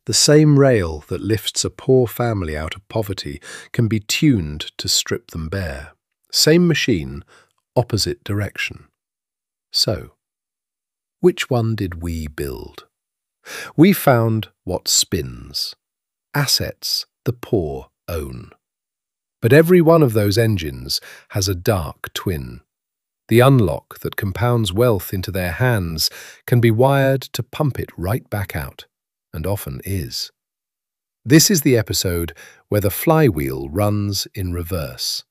The same rail that lifts a poor family out of poverty can be tuned to strip them bare. Same machine, opposite direction. So, which one did we build? We found what spins. Assets the poor own. But every one of those engines has a dark twin. The unlock that compounds wealth into their hands can be wired to pump it right back out, and often is. This is the episode where the flywheel runs in reverse.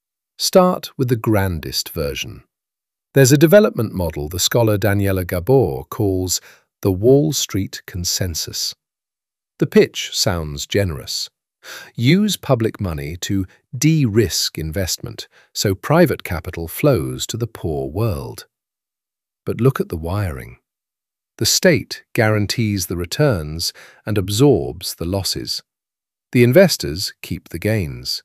Start with the grandest version. There's a development model the scholar Daniela Gabor calls the Wall Street Consensus. The pitch sounds generous. Use public money to de-risk investment so private capital flows to the poor world. But look at the wiring. The state guarantees the returns and absorbs the losses. The investors keep the gains.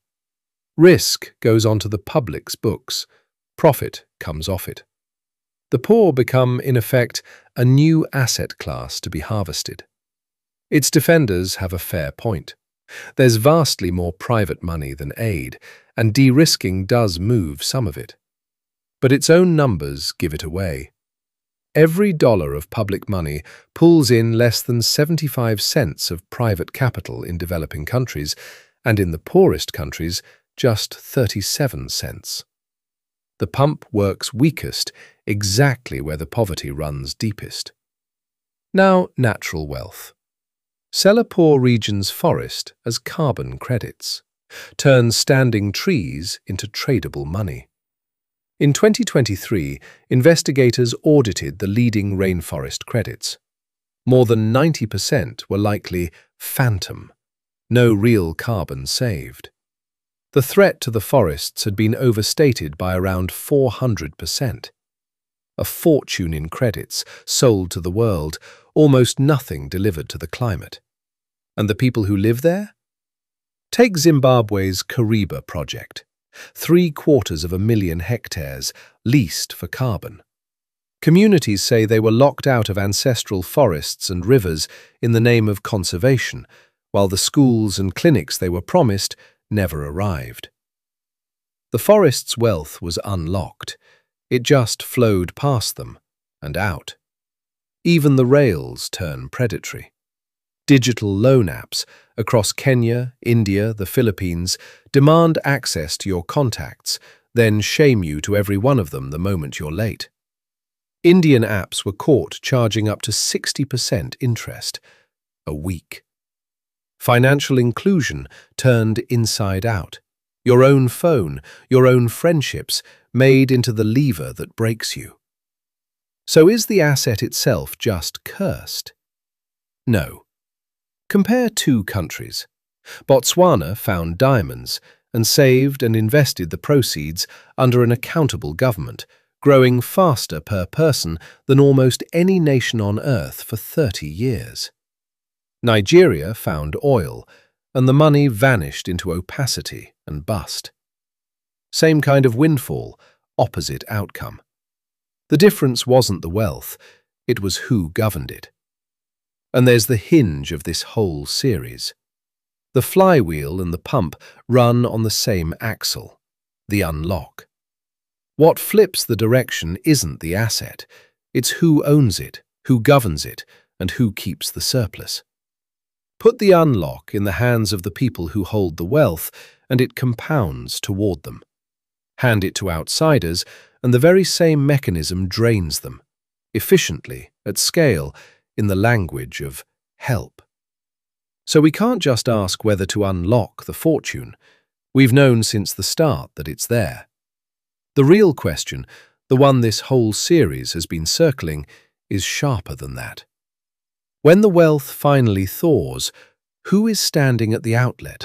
Risk goes onto the public's books. Profit comes off it. The poor become, in effect, a new asset class to be harvested. Its defenders have a fair point. There's vastly more private money than aid, and de-risking does move some of it. But its own numbers give it away. Every dollar of public money pulls in less than 75 cents of private capital in developing countries, and in the poorest countries, just 37 cents. The pump works weakest exactly where the poverty runs deepest. Now, natural wealth. Sell a poor region's forest as carbon credits. Turn standing trees into tradable money. In 2023, investigators audited the leading rainforest credits. More than 90% were likely phantom, no real carbon saved. The threat to the forests had been overstated by around 400%. A fortune in credits sold to the world, almost nothing delivered to the climate. And the people who live there? Take Zimbabwe's Kariba project. 750,000 hectares leased for carbon. Communities say they were locked out of ancestral forests and rivers in the name of conservation, while the schools and clinics they were promised never arrived. The forest's wealth was unlocked. It just flowed past them and out. Even the rails turn predatory. Digital loan apps across Kenya, India, the Philippines demand access to your contacts, then shame you to every one of them the moment you're late. Indian apps were caught charging up to 60% interest a week. Financial inclusion turned inside out. Your own phone, your own friendships made into the lever that breaks you. So is the asset itself just cursed? No. Compare two countries. Botswana found diamonds and saved and invested the proceeds under an accountable government, growing faster per person than almost any nation on earth for 30 years. Nigeria found oil, and the money vanished into opacity and bust. Same kind of windfall, opposite outcome. The difference wasn't the wealth, it was who governed it. And there's the hinge of this whole series. The flywheel and the pump run on the same axle, the unlock. What flips the direction isn't the asset, it's who owns it, who governs it, and who keeps the surplus. Put the unlock in the hands of the people who hold the wealth, and it compounds toward them. Hand it to outsiders, and the very same mechanism drains them, efficiently, at scale, in the language of help. So we can't just ask whether to unlock the fortune. We've known since the start that it's there. The real question, the one this whole series has been circling, is sharper than that. When the wealth finally thaws, who is standing at the outlet?